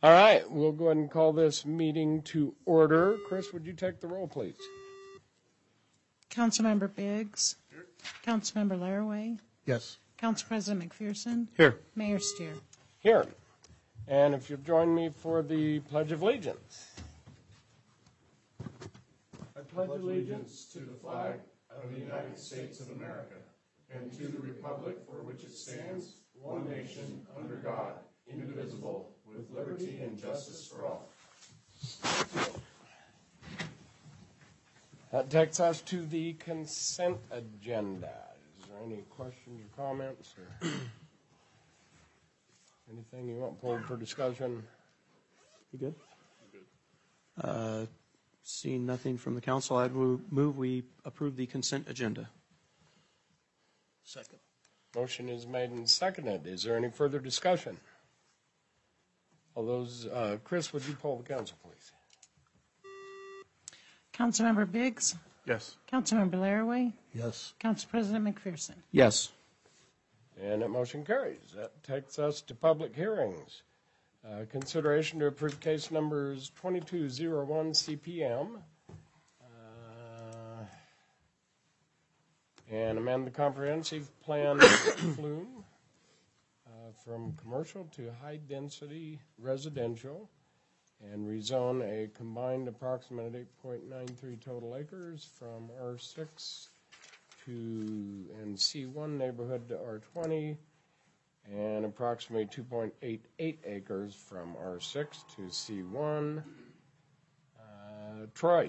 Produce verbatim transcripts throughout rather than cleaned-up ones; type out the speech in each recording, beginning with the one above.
All right, we'll go ahead and call this meeting to order. Chris, would you take the roll, please? Councilmember Biggs. Here. Councilmember Laraway. Yes. Council President McPherson. Here. Mayor Steer. Here. And if you'll join me for the Pledge of Allegiance. I pledge allegiance to the flag of the United States of America and to the republic for which it stands, one nation, under God, indivisible, with liberty and justice for all. That takes us to the consent agenda. Is there any questions or comments or anything you want pulled for discussion? You good? good. Uh, seeing nothing from the council, I'd move we approve the consent agenda. Second. Motion is made and seconded. Is there any further discussion? All those, uh, Chris, would you poll the council, please? Councilmember Biggs. Yes. Councilmember Laraway. Yes. Council President McPherson. Yes. And that motion carries. That takes us to public hearings. Uh, consideration to approve case numbers twenty-two oh one C P M uh, and amend the comprehensive plan flume uh, from commercial to high-density residential and rezone a combined approximate eight point nine three total acres from R six to and C one neighborhood to R twenty and approximately two point eight eight acres from R six to C one. Uh, Troy.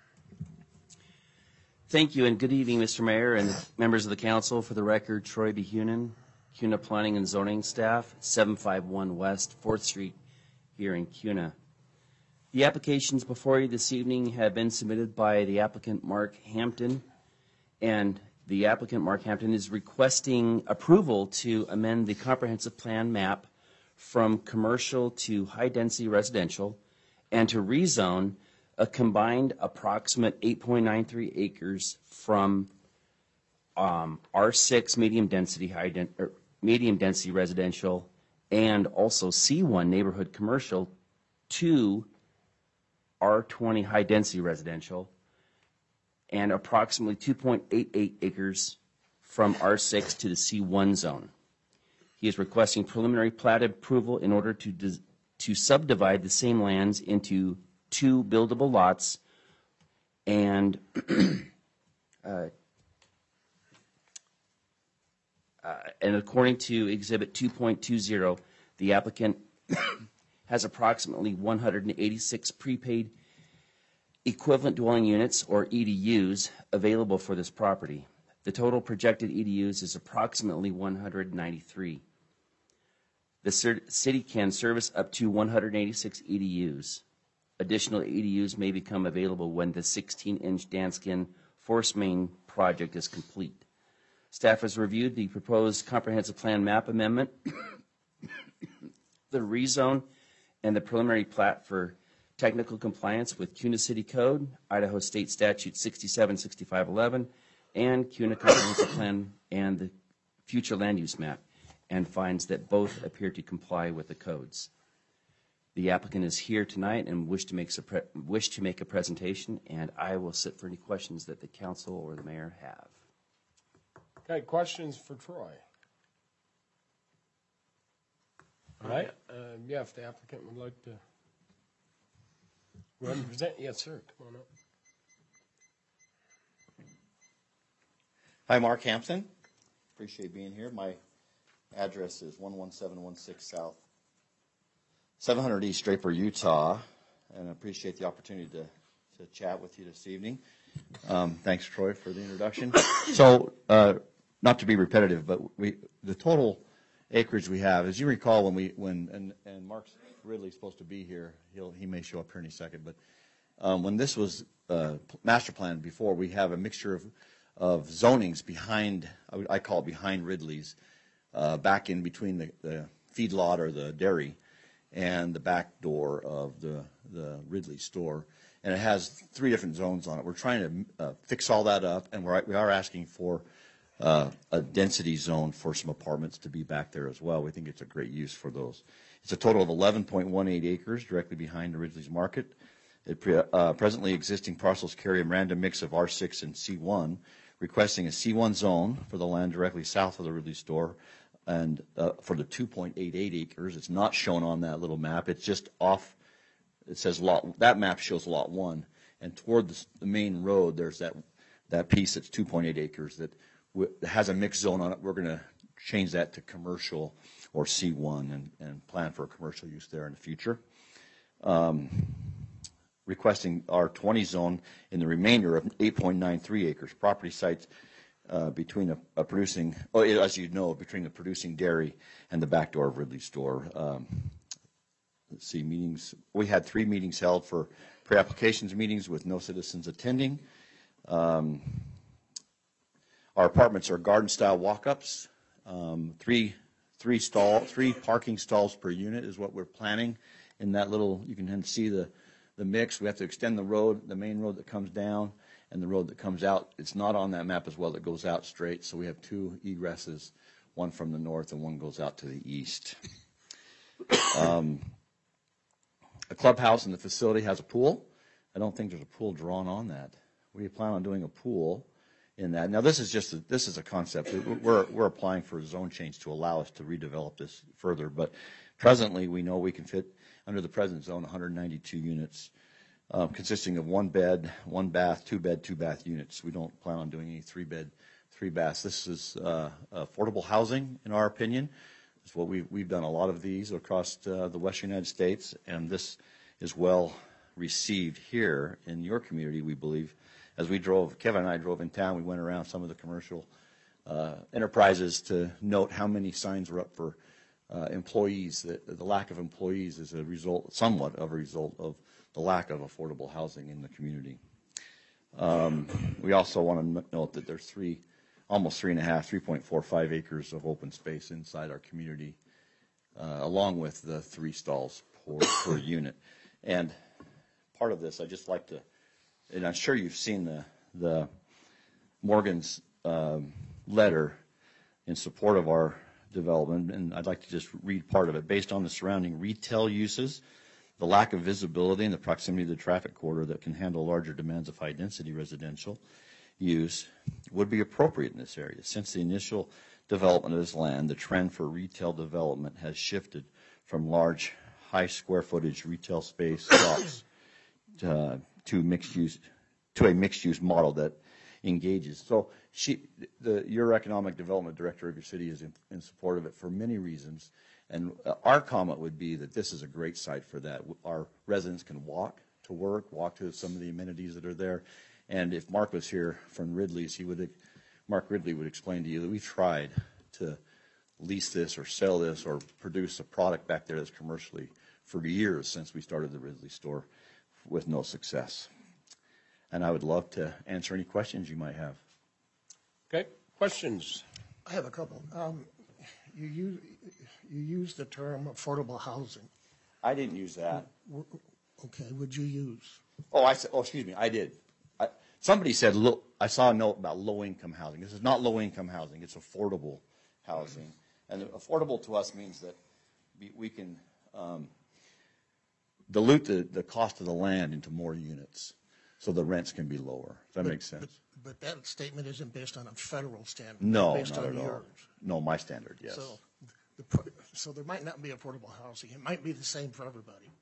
Thank you and good evening, Mister Mayor and the members of the council. For the record, Troy B. Hunan, CUNA Planning and Zoning Staff, seven five one West fourth Street here in CUNA. The applications before you this evening have been submitted by the applicant Mark Hampton, and the applicant Mark Hampton is requesting approval to amend the comprehensive plan map from commercial to high-density residential and to rezone a combined approximate eight point nine three acres from um, R six medium density high den er, medium density residential and also C one neighborhood commercial to R twenty high density residential and approximately two point eight eight acres from R six to the C one zone. He is requesting preliminary plat approval in order to to subdivide the same lands into two buildable lots and uh, uh, and according to Exhibit two point two zero, the applicant has approximately one hundred eighty-six prepaid equivalent dwelling units, or E D Us, available for this property. The total projected E D Us is approximately one hundred ninety-three. The city can service up to one hundred eighty-six E D Us. Additional E D Us may become available when the sixteen inch Danskin force main project is complete. Staff has reviewed the proposed comprehensive plan map amendment, the rezone, and the preliminary plat for technical compliance with CUNA City Code, Idaho State Statute sixty-seven sixty-five eleven, and CUNA Comprehensive Plan and the future land use map, and finds that both appear to comply with the codes. The applicant is here tonight and wish to make a, wish to make a presentation, and I will sit for any questions that the council or the mayor have. Okay, questions for Troy? All right. Uh, yeah, if the applicant would like to go ahead and present. Yes, sir. Come on up. Hi, Mark Hampton. Appreciate being here. My address is one one seven one six South seven hundred East Draper, Utah, and I appreciate the opportunity to, to chat with you this evening. Um, thanks, Troy, for the introduction. So, uh, not to be repetitive, but we the total acreage we have, as you recall, when we when and and Mark's Ridley's supposed to be here. He'll he may show up here in a second, but um, when this was uh, master planned before, we have a mixture of of zonings behind. I, I call it behind Ridley's, uh, back in between the, the feedlot or the dairy and the back door of the the Ridley store, and it has three different zones on it. We're trying to uh, fix all that up, and we're we are asking for uh, a density zone for some apartments to be back there as well. We think it's a great use for those. It's a total of eleven point one eight acres directly behind Ridley's Market. It pre, uh, presently existing parcels carry a random mix of R six and C one, requesting a C one zone for the land directly south of the Ridley store, and uh, for the two point eight eight acres. It's not shown on that little map. It's just off. It says lot. That map shows lot one, and toward the, the main road, there's that that piece that's two point eight acres that w- has a mixed zone on it. We're going to change that to commercial or C one and, and plan for a commercial use there in the future. Um, requesting R twenty zone in the remainder of eight point nine three acres. Property sites uh, between a, a producing, oh, as you know, between the producing dairy and the back door of Ridley's store. Um, let's see, meetings. We had three meetings held for pre-applications meetings with no citizens attending. Um, our apartments are garden-style walk-ups. Um, three, three stall, three parking stalls per unit is what we're planning in that little. You can see the the mix. We have to extend the road, the main road that comes down, and the road that comes out. It's not on that map as well. It goes out straight. So we have two egresses, one from the north and one goes out to the east. Um, a clubhouse in the facility has a pool. I don't think there's a pool drawn on that. We plan on doing a pool in that. Now, this is just a, this is a concept. We're we're applying for a zone change to allow us to redevelop this further. But presently, we know we can fit under the present zone one hundred ninety-two units, uh, consisting of one bed, one bath, two bed, two bath units. We don't plan on doing any three bed, three baths. This is uh, affordable housing, in our opinion. It's what we've we've done a lot of these across uh, the Western United States, and this is well received here in your community, we believe. As we drove, Kevin and I drove in town, we went around some of the commercial uh, enterprises to note how many signs were up for uh, employees. The, the lack of employees is a result, somewhat of a result of the lack of affordable housing in the community. Um, we also want to note that there's three, almost three and a half, three point four five acres of open space inside our community, uh, along with the three stalls per, per unit. And part of this, I just like to, and I'm sure you've seen the the Morgan's um, letter in support of our development, and I'd like to just read part of it. Based on the surrounding retail uses, the lack of visibility and the proximity to the traffic corridor that can handle larger demands of high-density residential use would be appropriate in this area. Since the initial development of this land, the trend for retail development has shifted from large, high square footage retail space shops to, to mixed use, to a mixed use model that engages. So she, the, your economic development director of your city is in, in support of it for many reasons. And uh, our comment would be that this is a great site for that. Our residents can walk to work, walk to some of the amenities that are there. And if Mark was here from Ridley's, he would, Mark Ridley would explain to you that we've tried to lease this or sell this or produce a product back there that's commercially for years since we started the Ridley store with no success. And I would love to answer any questions you might have. Okay, questions? I have a couple. Um, you use you use the term affordable housing. I didn't use that. Okay, would you use? Oh, I said. Oh, excuse me. I did. I, somebody said. Look, I saw a note about low-income housing. This is not low-income housing. It's affordable housing, and affordable to us means that we, we can um, dilute the, the cost of the land into more units, so the rents can be lower. Does that but, make sense? But, but that statement isn't based on a federal standard. No, it's based not on at all. yours. No, my standard. Yes. So, the, so there might not be affordable housing. It might be the same for everybody.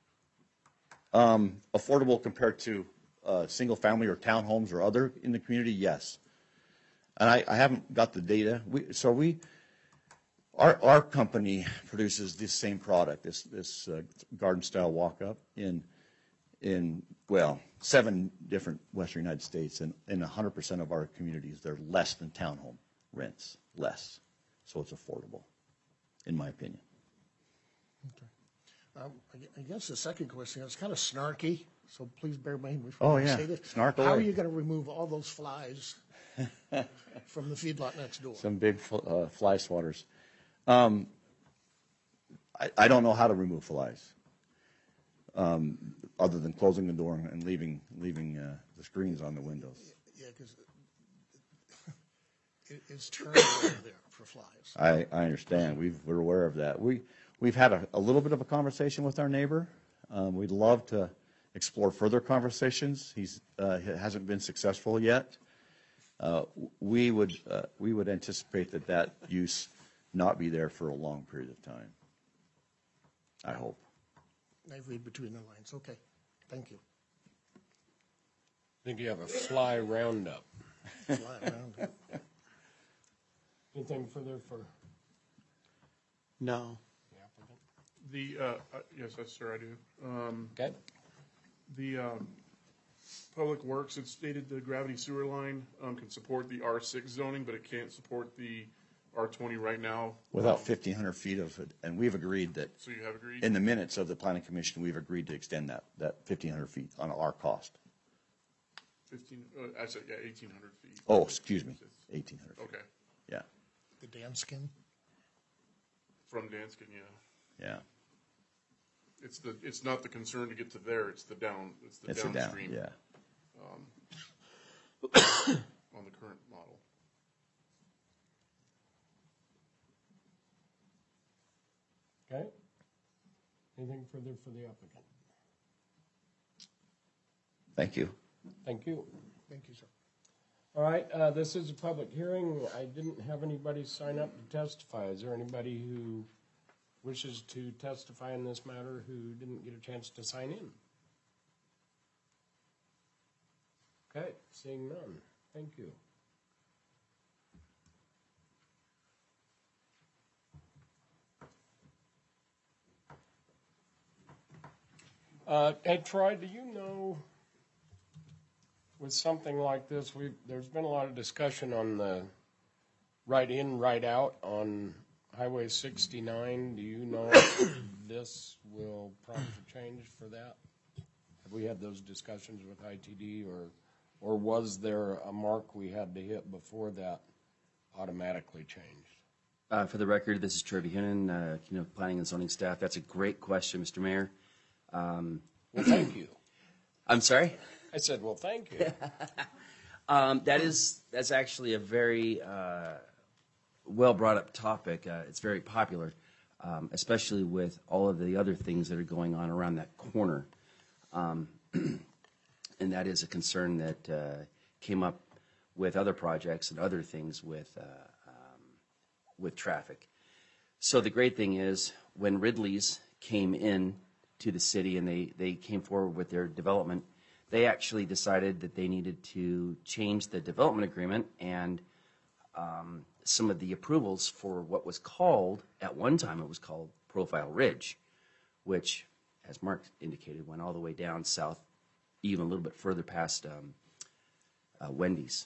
Um, affordable compared to uh, single family or townhomes or other in the community, yes. And I, I haven't got the data. We, so we, our our company produces this same product, this this uh, garden style walk up in in well seven different Western United States, and in one hundred percent of our communities, they're less than townhome rents, less. So it's affordable, in my opinion. Okay. Um, I, I guess the second question is kind of snarky, so please bear with me before Oh, I yeah. say this. Snark How are away. you going to remove all those flies from the feedlot next door? Some big uh, fly swatters. Um, I, I don't know how to remove flies, um, other than closing the door and leaving leaving uh, the screens on the windows. Yeah, because i- is turned over there for flies. I, I understand. We've, we're aware of that. We, we've had a, a little bit of a conversation with our neighbor. Um, we'd love to explore further conversations. He's, uh, he hasn't been successful yet. Uh, we would, uh, we would anticipate that that use not be there for a long period of time. I hope. I read between the lines. Okay, thank you. I think you have a fly roundup. Fly around. Anything further for No. the applicant? The, uh, uh, yes, yes, sir, I do. Um, Okay. The um, Public Works had stated the gravity sewer line um, can support the R six zoning, but it can't support the R twenty right now. Without Um, fifteen hundred feet of it, and we've agreed that, So you have agreed? in the minutes of the planning commission, we've agreed to extend that, that fifteen hundred feet on our cost. Fifteen, uh, I said, yeah, eighteen hundred feet. Oh, excuse me, eighteen hundred feet. Okay, Yeah, The Danskin. from Danskin, yeah. yeah. It's the, it's not the concern to get to there, it's the down, it's the It's a down, downstream. yeah. On the current model. Okay. Anything further for the applicant? Thank you. Thank you. Thank you, sir. All right, uh, this is a public hearing. I didn't have anybody sign up to testify. Is there anybody who wishes to testify in this matter who didn't get a chance to sign in? Okay, seeing none. Thank you. Uh, hey, Troy, do you know, with something like this, we there's been a lot of discussion on the right in, right out on Highway sixty-nine. Do you know if this will prompt a change for that? Have we had those discussions with I T D, or or was there a mark we had to hit before that automatically changed? Uh, for the record, this is Troy Behunin, uh, you know, planning and zoning staff. That's a great question, Mister Mayor. Um, Well, thank you. I'm sorry? I said, well, thank you. Um, that is, that's actually a very uh, well brought up topic. Uh, it's very popular, um, especially with all of the other things that are going on around that corner. Um, and that is a concern that uh, came up with other projects and other things with, uh, um, with traffic. So the great thing is when Ridley's came in to the city and they, they came forward with their development, they actually decided that they needed to change the development agreement and um, some of the approvals for what was called, at one time it was called Profile Ridge, which, as Mark indicated, went all the way down south, even a little bit further past um, uh, Wendy's.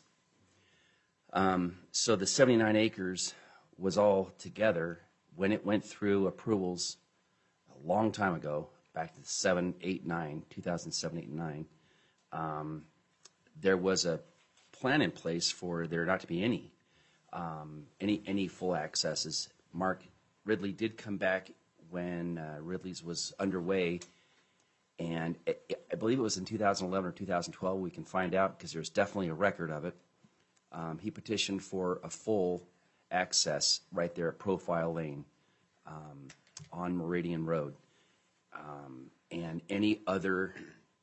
Um, so the seventy-nine acres was all together when it went through approvals a long time ago, back to seven, eight, nine, two thousand seven, eight, and nine. Um, there was a plan in place for there not to be any um, any any full accesses. Mark Ridley did come back when uh, Ridley's was underway, and it, I believe it was in two thousand eleven or two thousand twelve. We can find out because there's definitely a record of it. Um, he petitioned for a full access right there at Profile Lane um, on Meridian Road, um, and any other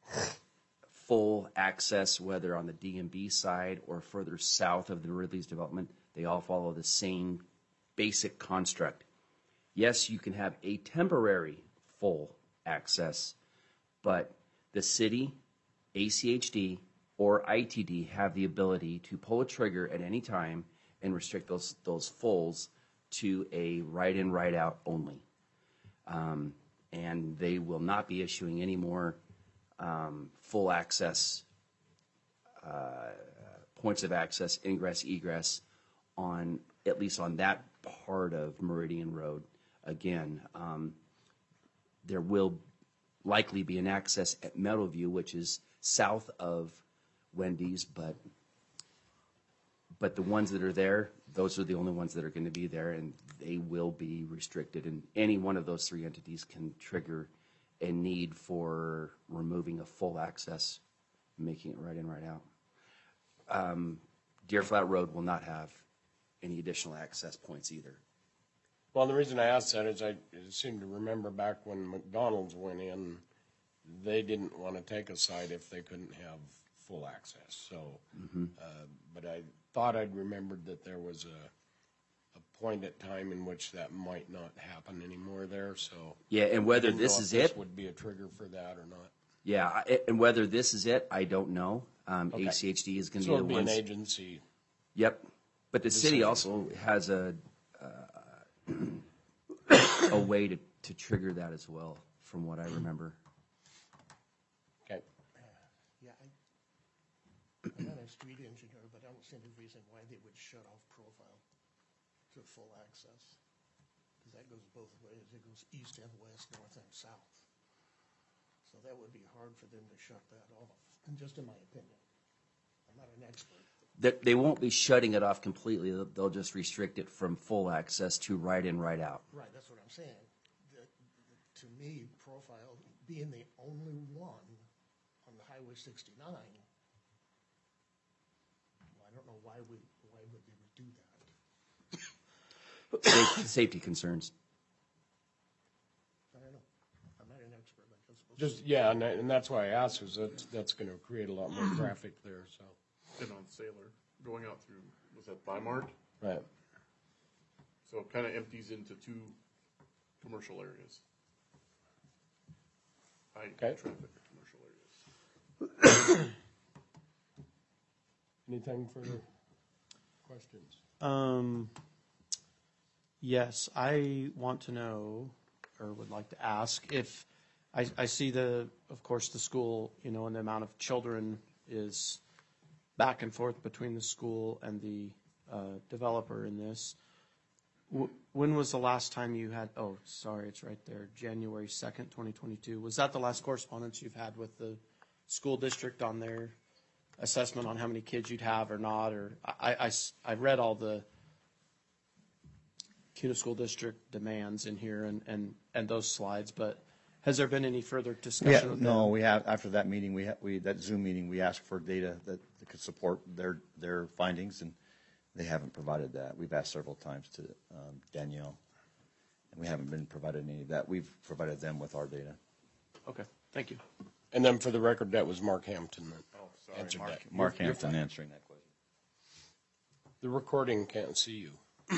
full access, whether on the D M B side or further south of the Ridley's development, they all follow the same basic construct. Yes, you can have a temporary full access, but the city, A C H D, or I T D have the ability to pull a trigger at any time and restrict those those fulls to a right-in, right-out only. Um, and they will not be issuing any more um, full access uh, points of access, ingress, egress, on at least on that part of Meridian Road. Again, um, there will likely be an access at Meadowview, which is south of Wendy's, but but the ones that are there, those are the only ones that are going to be there, and they will be restricted. And any one of those three entities can trigger a need for removing a full access, making it right in, right out. Um, Deer Flat Road will not have any additional access points either. Well, the reason I asked that is I seem to remember back when McDonald's went in, they didn't want to take a site if they couldn't have full access. So, uh, but I thought I'd remembered that there was a, a point at time in which that might not happen anymore there. So Yeah, and whether I didn't this know if is this it, would be a trigger for that or not. yeah, I- and whether this is it, I don't know. Um, Okay. A C H D is going to So be the it'd be ones. an agency. Yep, but the city also has a uh, a way to, to trigger that as well, from what I remember. Okay. Yeah, I, I'm not a street engineer, but I don't see any reason why they would shut off Profile to full access. Because that goes both ways. It goes east and west, north and south. So that would be hard for them to shut that off, and just in my opinion. I'm not an expert. They, they won't be shutting it off completely. They'll, they'll just restrict it from full access to right in, right out. Right, that's what I'm saying. The, the, to me, Profile being the only one on the Highway sixty-nine, well, I don't know why would why would they would do that. Safety, safety concerns. I don't know. I'm not an expert like I'm supposed Just, to. yeah, and, that- and that's why I asked, is that that's going to create a lot more traffic there, so. And on Sailor, going out through, was that Bimart? Right. So it kind of empties into two commercial areas. High Okay. traffic commercial areas. Anything further questions? Um, yes, I want to know, or would like to ask, if, I, I see the, of course, the school, you know, and the amount of children is back and forth between the school and the uh, developer in this. W- When was the last time you had, oh, sorry, it's right there, January second, twenty twenty-two. Was that the last correspondence you've had with the school district on their assessment on how many kids you'd have or not? Or I, I, I read all the CUNA School District demands in here and, and, and those slides, but has there been any further Yeah, discussion with them? no, we have, after that meeting, we, ha- we, that Zoom meeting, we asked for data that that could support their, their findings, and they haven't provided that. We've asked several times to um, Danielle, and we haven't been provided any of that. We've provided them with our data. Okay, thank you. And then for the record, that was Mark Hampton that Oh, sorry, answered Mark. that. Mark You're- you're Hampton fine. answering that question. The recording can't see you.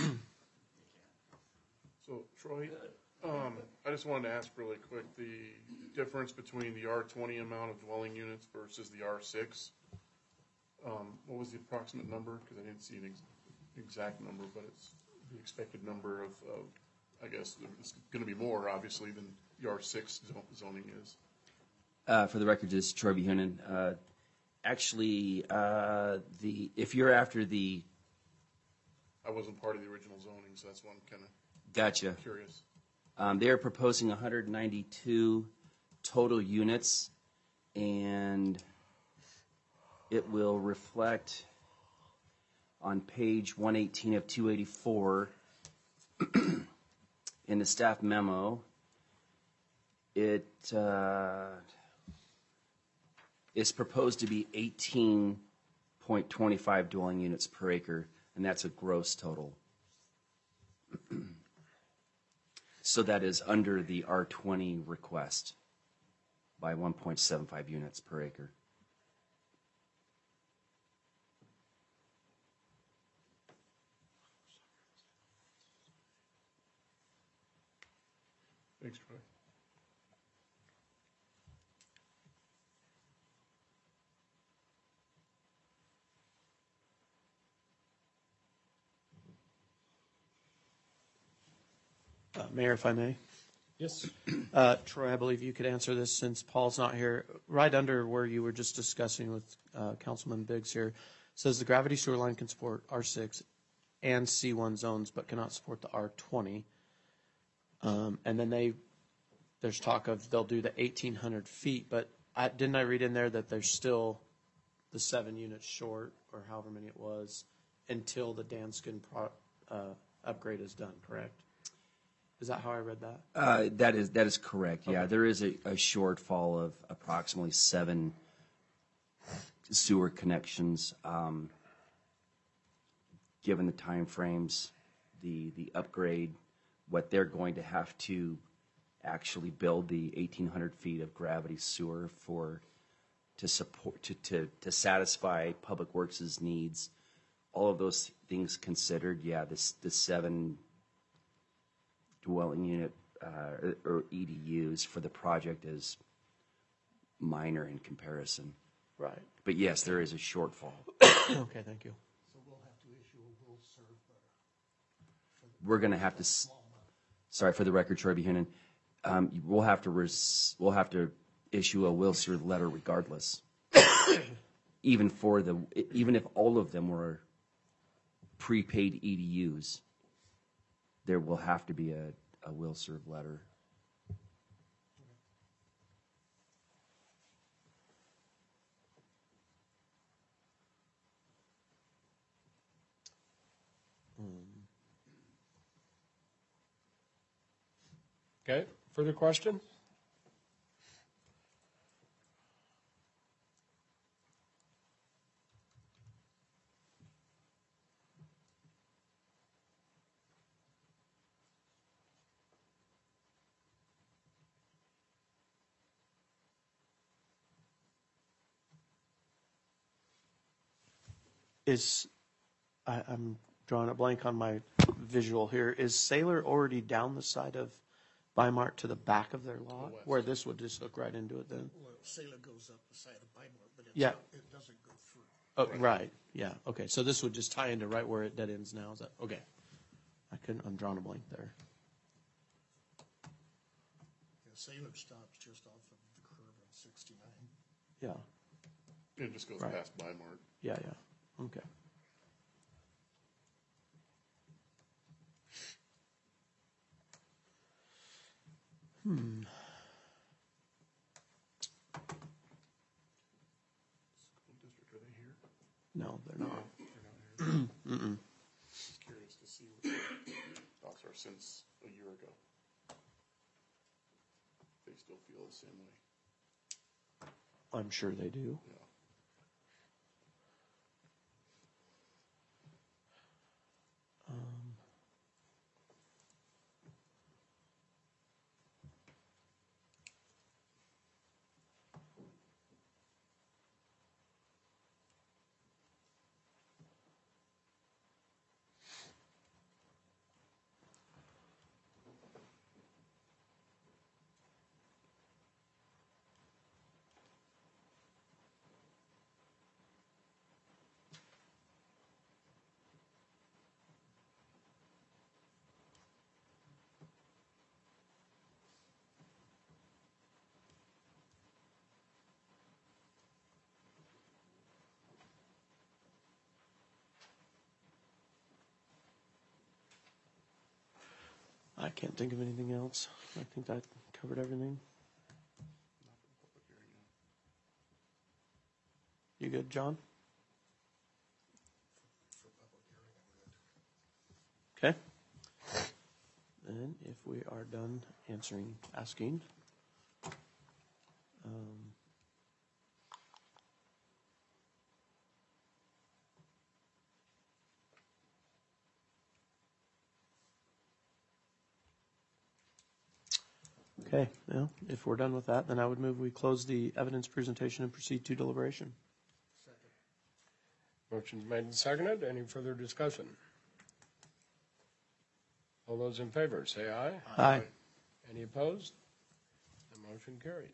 So Troy, um, I just wanted to ask really quick, the difference between the R twenty amount of dwelling units versus the R six. Um, what was the approximate number? Because I didn't see an ex- exact number, but it's the expected number of, of, I guess, it's going to be more, obviously, than the R six zo- zoning is. Uh, for the record, this is Troy B. Hoonan. Uh, actually, uh, the if you're after the I wasn't part of the original zoning, so that's why I'm kind of gotcha, curious. um, they're proposing one hundred ninety-two total units, and it will reflect on page one eighteen of two eighty-four in the staff memo. It uh, is proposed to be eighteen point two five dwelling units per acre, and that's a gross total. So that is under the R twenty request by one point seven five units per acre. Thanks, Troy. Uh, Mayor, if I may. Yes. Uh, Troy, I believe you could answer this since Paul's not here. Right under where you were just discussing with uh, Councilman Biggs here, says the gravity sewer line can support R six and C one zones, but cannot support the R twenty. Um, and then they, there's talk of they'll do the eighteen hundred feet, but I, didn't I read in there that there's still the seven units short, or however many it was, until the Danskin pro, uh, upgrade is done, correct? Is that how I read that? Uh, that is that is correct. Yeah, there is a, a shortfall of approximately seven sewer connections. Um, given the timeframes, the, the upgrade, what they're going to have to actually build the eighteen hundred feet of gravity sewer for, to support, to, to, to satisfy Public Works' needs. All of those things considered, yeah, this, the seven dwelling unit, uh, or E D Us for the project is minor in comparison. Right. But yes, there is a shortfall. Okay, thank you. So we'll have to issue a will serve letter. We're going to have to, s- sorry for the record, Troy B. Hoonan, um, we'll have to, res- we'll have to issue a will serve letter regardless. Even for the, even if all of them were prepaid E D Us, there will have to be a, a will serve letter. Okay, further questions? Is, I, I'm drawing a blank on my visual here. Is Sailor already down the side of Weimar to the back of their lot? Where this would just hook right into it then? Well, Sailor goes up the side of Bymore, but it's, Yeah. not- it doesn't go through. Oh, right, yeah, okay, so this would just tie into right where it dead ends now, is that, okay. I couldn't, I'm drawing a blank there. Yeah, Sailor stops just off of the curve on sixty-nine. Yeah, It just goes Right. past Bymart. yeah, yeah, okay. Hmm, School district, are they here? no, they're not. They're not here. Mm-mm. Just curious to see what their thoughts are since a year ago. They still feel the same way. I'm sure they do. Yeah. Um, I can't think of anything else. I think that covered everything. You good, John? For public hearing, I'm good. Okay. Then if we are done answering, asking. Um, Okay, well, if we're done with that, then I would move we close the evidence presentation and proceed to deliberation. Second. Motion's made and seconded. Any further discussion? All those in favor, say aye. Aye. Any opposed? The motion carries.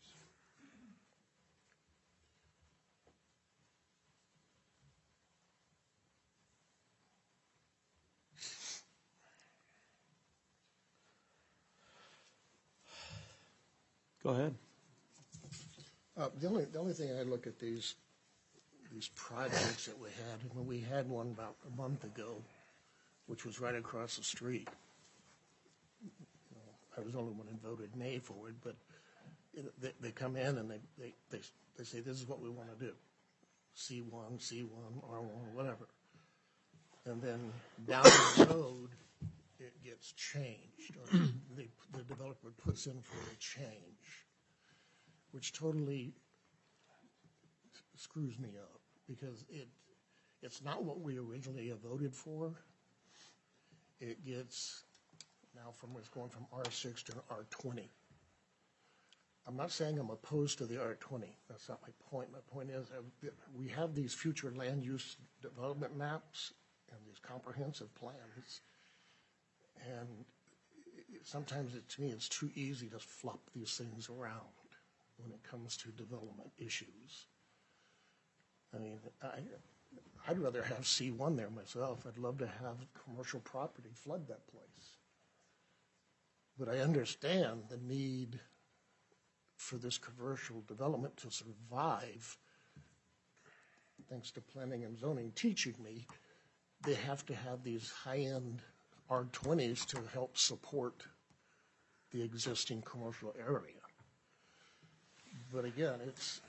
Go ahead. Uh, the only, the only thing I look at these, these projects that we had, and we had one about a month ago, which was right across the street. You know, I was the only one who voted nay for it, but it, they, they come in and they, they, they, they say, this is what we want to do. C one, C one, R one, whatever. And then down the road, it gets changed, or the, the developer puts in for a change, which totally screws me up, because it, it's not what we originally voted for. It gets, now from, it's going from R six to R twenty. I'm not saying I'm opposed to the R twenty. That's not my point. My point is uh, we have these future land use development maps and these comprehensive plans. And it- sometimes it, to me, it's too easy to flop these things around when it comes to development issues. I mean, I, I'd rather have C one there myself. I'd love to have commercial property flood that place. But I understand the need for this commercial development to survive, thanks to planning and zoning teaching me, they have to have these high-end R twenties to help support the existing commercial area. But again, it's,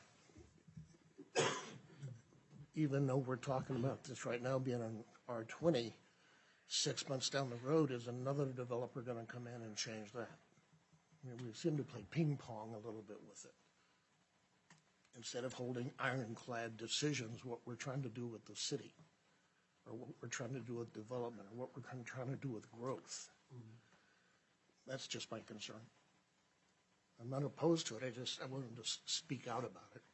even though we're talking about this right now being an R twenty, six months down the road, is another developer going to come in and change that? I mean, we seem to play ping pong a little bit with it. Instead of holding ironclad decisions, what we're trying to do with the city, or what we're trying to do with development, or what we're trying to do with growth. Mm-hmm. That's just my concern. I'm not opposed to it, I just, I wanted to s- speak out about it.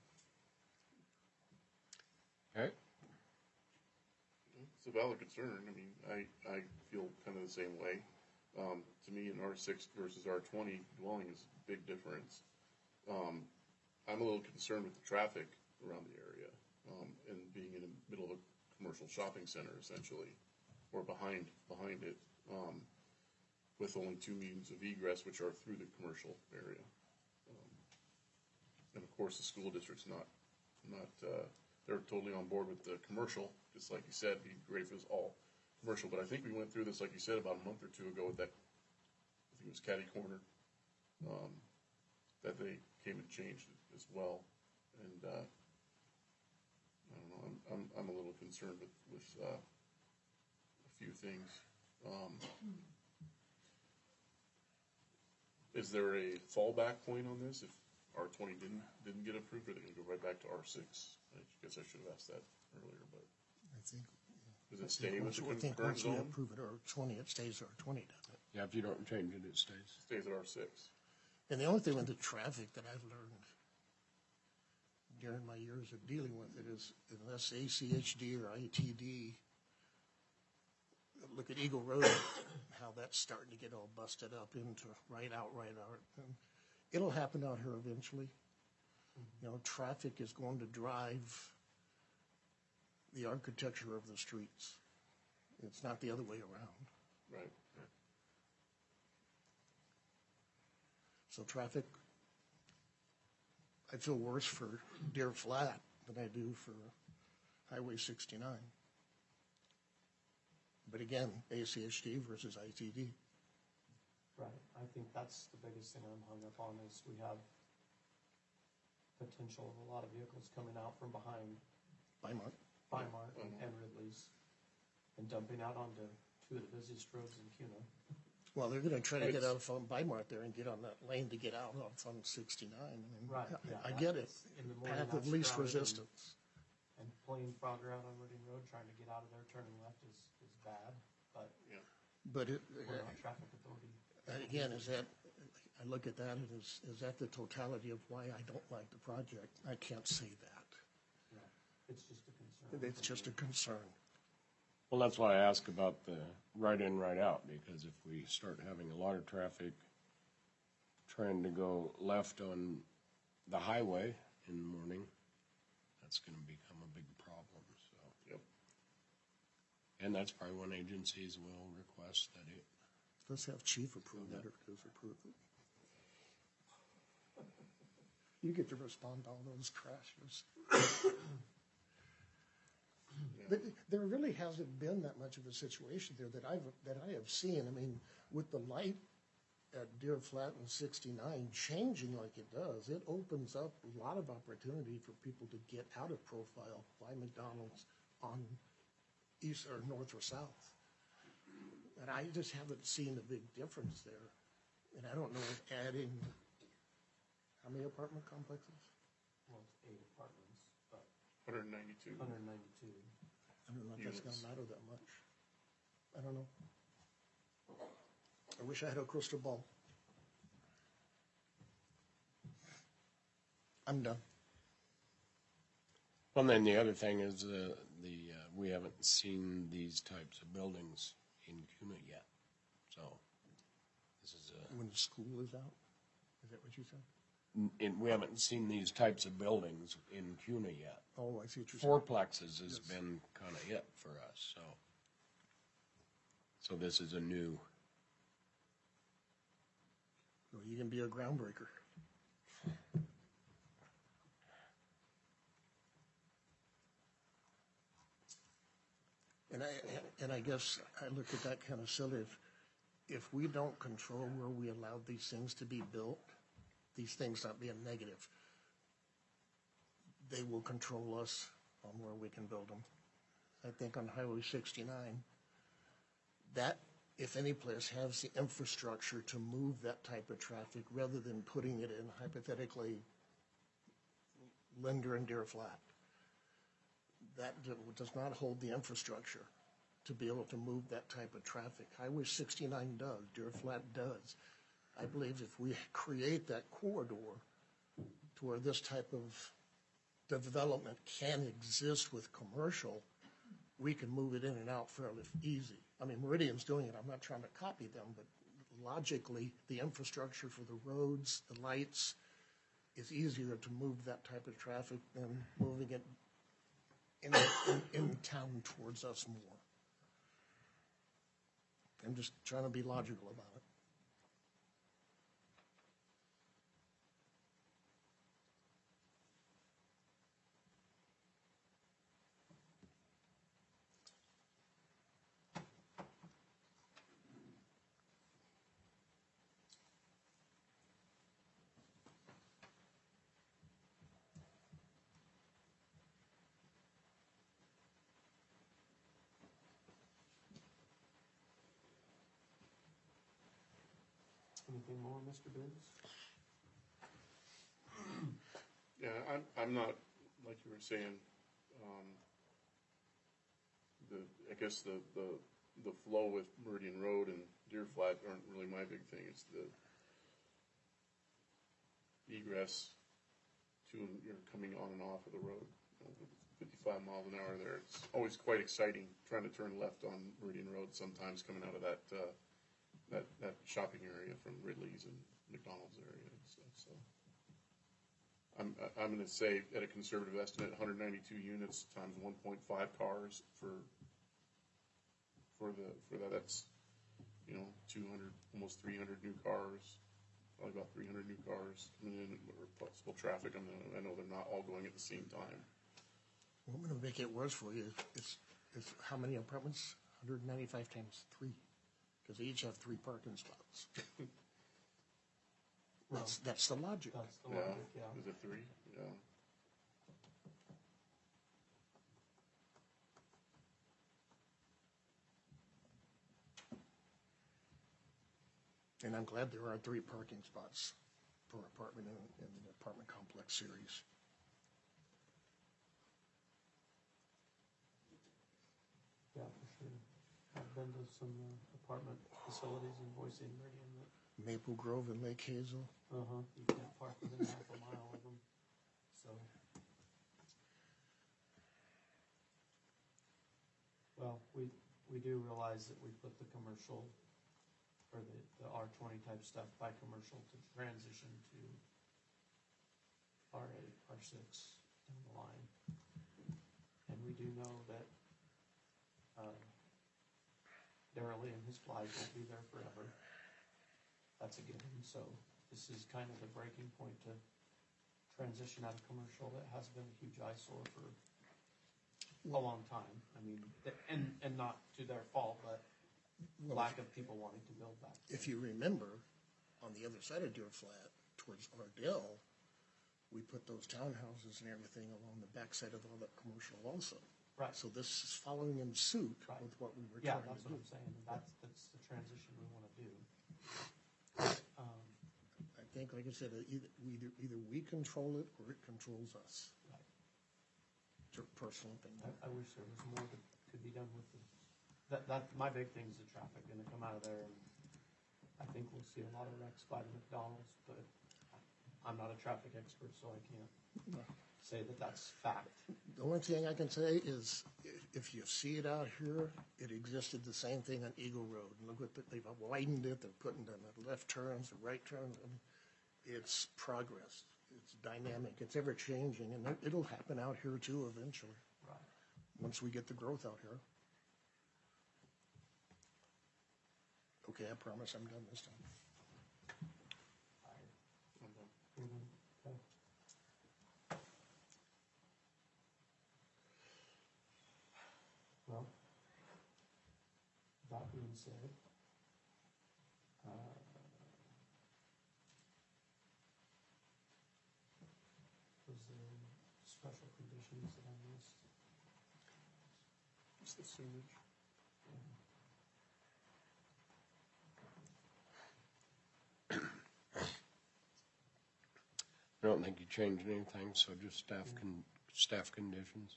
Okay, It's a valid concern. I mean, I, I feel kind of the same way. Um, to me, an R six versus R twenty dwelling is a big difference. Um, I'm a little concerned with the traffic around the area, um, and being in the middle of a commercial shopping center, essentially, or behind, behind it, um, with only two means of egress, which are through the commercial area. Um, and of course, the school district's not, not, uh, they're totally on board with the commercial, just like you said, it'd be great if it was all commercial, but I think we went through this, like you said, about a month or two ago with that, I think it was Catty Corner, um, that they came and changed it as well. And, uh, I don't know, I'm, I'm, I'm a little concerned with, with, uh, a few things. Um, is there a fallback point on this if R twenty didn't, didn't get approved, or are they gonna go right back to R six? I guess I should have asked that earlier, but I think. does it stay with the I think current once we zone? approve it R twenty, it stays R twenty, doesn't it? yeah, if you don't change it, it stays. Stays at R six. And the only thing with the traffic that I've learned during my years of dealing with it is unless A C H D or I T D, look at Eagle Road, how that's starting to get all busted up into right out, right out. And it'll happen out here eventually. You know, traffic is going to drive the architecture of the streets. It's not the other way around. Right. So traffic, I feel worse for Deer Flat than I do for Highway sixty-nine. But again, A C H D versus I T D. Right, I think that's the biggest thing I'm hung up on is we have potential of a lot of vehicles coming out from behind Bymart. Bymart and and Ridley's and dumping out onto two of the busiest roads in CUNA. Well, they're gonna try to get It's- out from Bymart there and get on that lane to get out on Fund sixty-nine. I mean, Right, I- yeah, I that- get it. in the morning, Path of that's least crowded and- resistance. And pulling Frogger out on Reading Road, trying to get out of there, turning left is, is bad, but But it, we're not traffic authority. uh, again, is that, I look at that, and is, is that the totality of why I don't like the project? I can't say that. No, it's just a concern. It's just a concern. Well, that's why I ask about the right in, right out, because if we start having a lot of traffic trying to go left on the highway in the morning, that's gonna become a big problem, so. Yep. And that's probably when agencies will request that it, Let's have chief approve it or disapprove it. You get to respond to all those crashes. But there really hasn't been that much of a situation there that I've, that I have seen. I mean, with the light at Deer Flat and sixty-nine changing like it does, it opens up a lot of opportunity for people to get out of profile by McDonald's on east or north or south. And I just haven't seen a big difference there. And I don't know if adding, how many apartment complexes? Well, it's eight apartments, but one hundred ninety-two. one hundred ninety-two. I don't know if that's units. gonna matter that much. I don't know. I wish I had a crystal ball. I'm done. Well, then the other thing is uh, the, uh, we haven't seen these types of buildings in CUNA yet. So this is a, When the school is out? Is that what you said? in, we haven't seen these types of buildings in CUNA yet. Oh, I see what you're saying. Fourplexes has Yes. been kind of it for us, so. So this is a new, Well, you can be a groundbreaker. And I, and I guess I look at that kind of silly. If, if we don't control where we allow these things to be built, these things not being negative, they will control us on where we can build them. I think on Highway sixty-nine, that, if any place has the infrastructure to move that type of traffic rather than putting it in hypothetically Linder and Deer Flat, that do- does not hold the infrastructure to be able to move that type of traffic. Highway sixty-nine does, Deer Flat does. I believe if we create that corridor to where this type of development can exist with commercial, we can move it in and out fairly easy. I mean, Meridian's doing it. I'm not trying to copy them, but logically, the infrastructure for the roads, the lights, it's easier to move that type of traffic than moving it in, in, in town towards us more. I'm just trying to be logical about it. Anything more, Mister Biggs? Yeah, I'm, I'm not, like you were saying, um, the, I guess the, the, the flow with Meridian Road and Deer Flat aren't really my big thing. It's the egress to, you know, coming on and off of the road. You know, with fifty-five miles an hour there. It's always quite exciting trying to turn left on Meridian Road sometimes coming out of that, uh, that, that shopping area from Ridley's and McDonald's area and stuff, so. I'm, I'm gonna say at a conservative estimate, one hundred ninety-two units times one point five cars for, for the, for that, that's, you know, two hundred, almost three hundred new cars, probably about three hundred new cars coming in, or possible traffic. I mean, I know they're not all going at the same time. What I'm gonna make it worse for you is, is how many apartments? one hundred ninety-five times three, because they each have three parking spots. That's, that's the logic. That's the Yeah, logic, yeah. is it three? Yeah. And I'm glad there are three parking spots per apartment in, in the apartment complex series. Yeah, for sure. I've been to some uh, apartment facilities in Boise and Meridian that, Maple Grove and Lake Hazel. uh-huh, you can't park within half a mile of them, so. Well, we, we do realize that we put the commercial, or the, the R twenty type stuff by commercial to transition to R eight, R six down the line. And we do know that, uh, Darrell Lee and his flag won't be there forever. That's a given, so this is kind of the breaking point to transition out of commercial that has been a huge eyesore for a long time. I mean, and, and not to their fault, but lack of people wanting to build back. If you remember, on the other side of Deer Flat, towards Ardell, we put those townhouses and everything along the backside of all that commercial also. Right. So this is following in suit Right. with what we were Yeah, trying that's to what do. I'm saying, and that's, that's the transition we want to do. Um, I think, like I said, either, we either, either we control it or it controls us. right. It's a personal opinion. I, I wish there was more to could be done with the, that, that, my big thing is the traffic gonna come out of there. And I think we'll see a lot of wrecks by the McDonald's, but I'm not a traffic expert, so I can't say that that's fact. The only thing I can say is, i- if you see it out here, it existed the same thing on Eagle Road. And look what, the- they've widened it, they're putting in the left turns, the right turns, and it's progress. It's dynamic, it's ever changing, and it- it'll happen out here too eventually, Right. once we get the growth out here. Okay, I promise I'm done this time. Okay. Well, that being said, uh, was there special conditions that I missed? It's the sewage. I don't think you changed anything, so just staff con, staff conditions.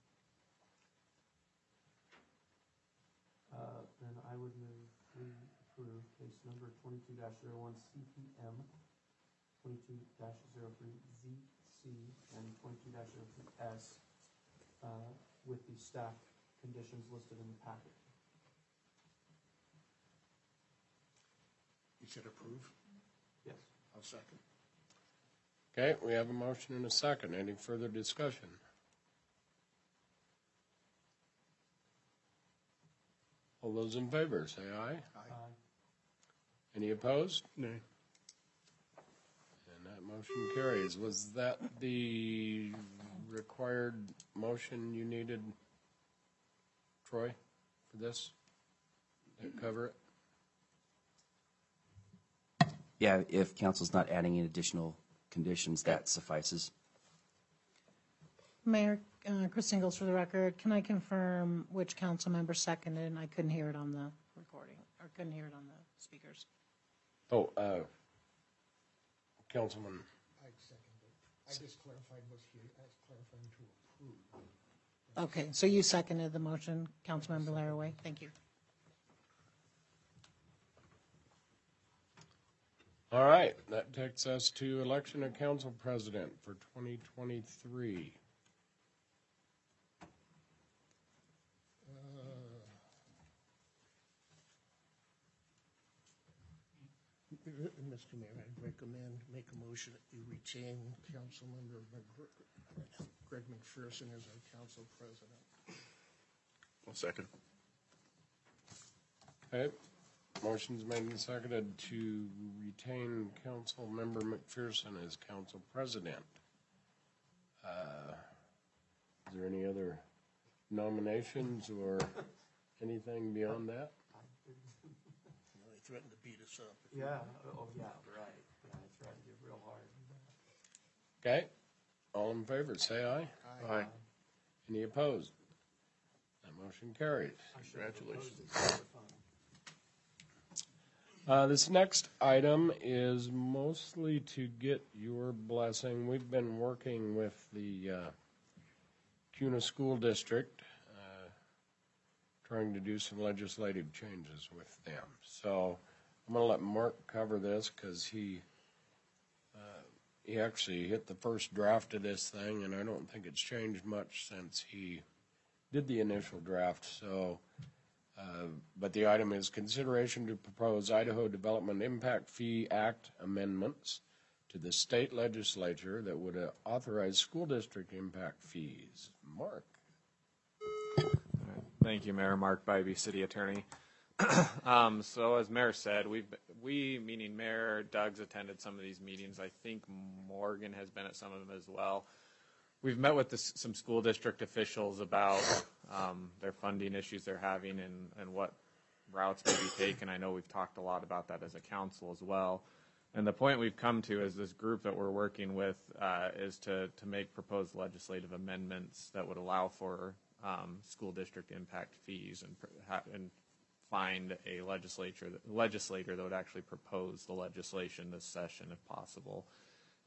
Uh, then I would move we approve case number twenty-two dash zero one C P M, twenty-two dash zero three Z C, and twenty-two dash zero three S, uh, with the staff conditions listed in the packet. You said approve? Yes. I'll second. Okay, we have a motion and a second. Any further discussion? All those in favor, say aye. Aye. Any opposed? Nay. And that motion carries. Was that the required motion you needed, Troy, for this? That cover it? Yeah, if council's not adding any additional conditions, that suffices. Mayor, uh, Chris Ingles for the record. Can I confirm which council member seconded? I couldn't hear it on the recording, or couldn't hear it on the speakers. Oh, uh, Councilman, I second it. I just clarified what he, I was clarifying to approve. Okay, so you seconded the motion, Councilmember Laraway. Thank you. all right, that takes us to election of council president for twenty twenty-three. Mister Mayor, I'd recommend, make a motion that we retain Councilmember McGr- Greg McPherson as our council president. I'll second. Okay, motion's made and seconded to retain council member McPherson as council president. Uh, Is there any other nominations or anything beyond that? You know, they threatened to beat us up. Yeah, oh, yeah, right. Yeah, I tried to get real hard. Okay, all in favor, say aye. Aye. Any opposed? That motion carries. Congratulations. Uh, this next item is mostly to get your blessing. We've been working with the uh, CUNA School District, uh, trying to do some legislative changes with them. So I'm going to let Mark cover this because he uh, he actually hit the first draft of this thing, and I don't think it's changed much since he did the initial draft. So. Uh, but the item is consideration to propose Idaho Development Impact Fee Act amendments to the state legislature that would uh, authorize school district impact fees. Mark. Thank you, Mayor. Mark Bybee, City Attorney. um, so as Mayor said, we've we, meaning Mayor, Doug's attended some of these meetings. I think Morgan has been at some of them as well. We've met with this, some school district officials about um, their funding issues they're having and, and what routes may be taken. I know we've talked a lot about that as a council as well. And the point we've come to as this group that we're working with uh, is to, to make proposed legislative amendments that would allow for um, school district impact fees and, and find a legislature that, legislator that would actually propose the legislation this session if possible.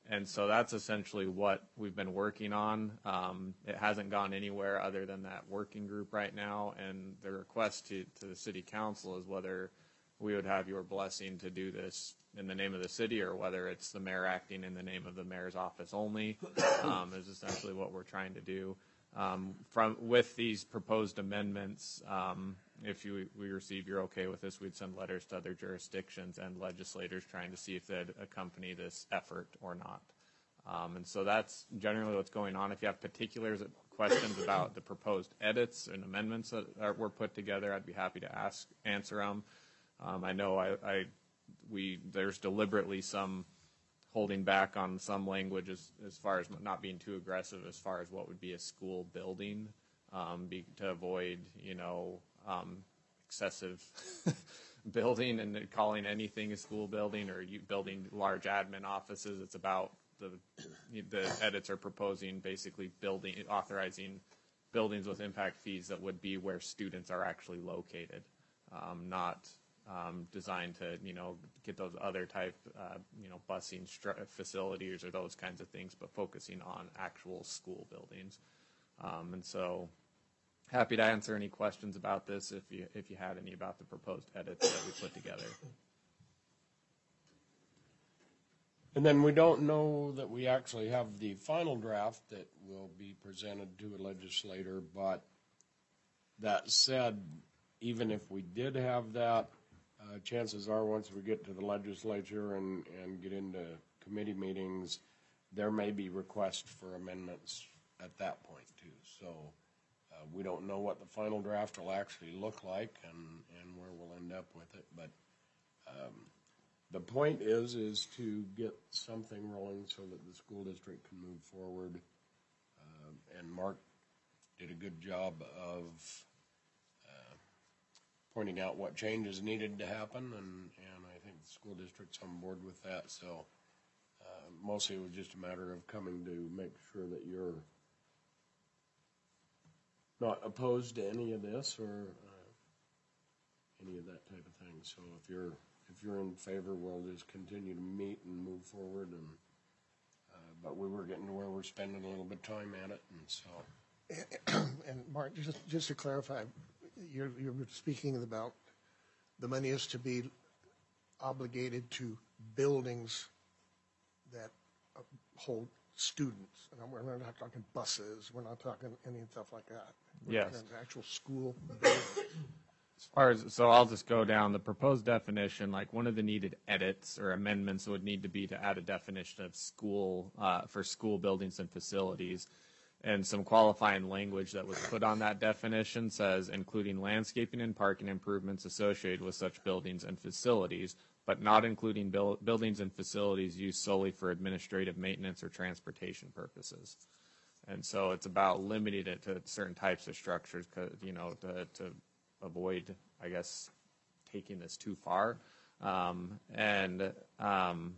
and so that's essentially what we've been working on. Um, it hasn't gone anywhere other than that working group right now, and the request to, to the city council is whether we would have your blessing to do this in the name of the city, or whether it's the mayor acting in the name of the mayor's office only, um, is essentially what we're trying to do. Um, from with these proposed amendments, um, if you, we receive you're okay with this, we'd send letters to other jurisdictions and legislators trying to see if they'd accompany this effort or not. Um, and so that's generally what's going on. If you have particulars, questions about the proposed edits and amendments that are, were put together, I'd be happy to ask, answer them. Um, I know I, I, we, there's deliberately some holding back on some language as, as far as not being too aggressive as far as what would be a school building, um, be, to avoid, you know, um, excessive building and calling anything a school building, or you building large admin offices. It's about the, the edits are proposing basically building, authorizing buildings with impact fees that would be where students are actually located, um, not Um, designed to, you know, get those other type, uh, you know, busing stru- facilities or those kinds of things, but focusing on actual school buildings. Um, and so, happy to answer any questions about this if you if you had any about the proposed edits that we put together. And then we don't know that we actually have the final draft that will be presented to a legislator, but that said, even if we did have that, Uh, chances are once we get to the legislature and, and get into committee meetings, there may be requests for amendments at that point too. So uh, we don't know what the final draft will actually look like and, and where we'll end up with it. But um, the point is, is to get something rolling so that the school district can move forward. Uh, and Mark did a good job of pointing out what changes needed to happen, and, and I think the school district's on board with that. So uh, mostly it was just a matter of coming to make sure that you're not opposed to any of this or uh, any of that type of thing. So if you're if you're in favor, we'll just continue to meet and move forward. And uh, but we were getting to where we're spending a little bit of time at it, and so. And Mark, just just to clarify, You're, you're speaking about the money is to be obligated to buildings that hold students. And we're not talking buses. We're not talking any stuff like that. We're Yes. talking actual school buildings. As far as, so I'll just go down the proposed definition, like one of the needed edits or amendments would need to be to add a definition of school, uh, for school buildings and facilities. And some qualifying language that was put on that definition says, including landscaping and parking improvements associated with such buildings and facilities, but not including buil- buildings and facilities used solely for administrative maintenance or transportation purposes. And so it's about limiting it to certain types of structures, 'cause, you know, to, to avoid, I guess, taking this too far. Um, and um,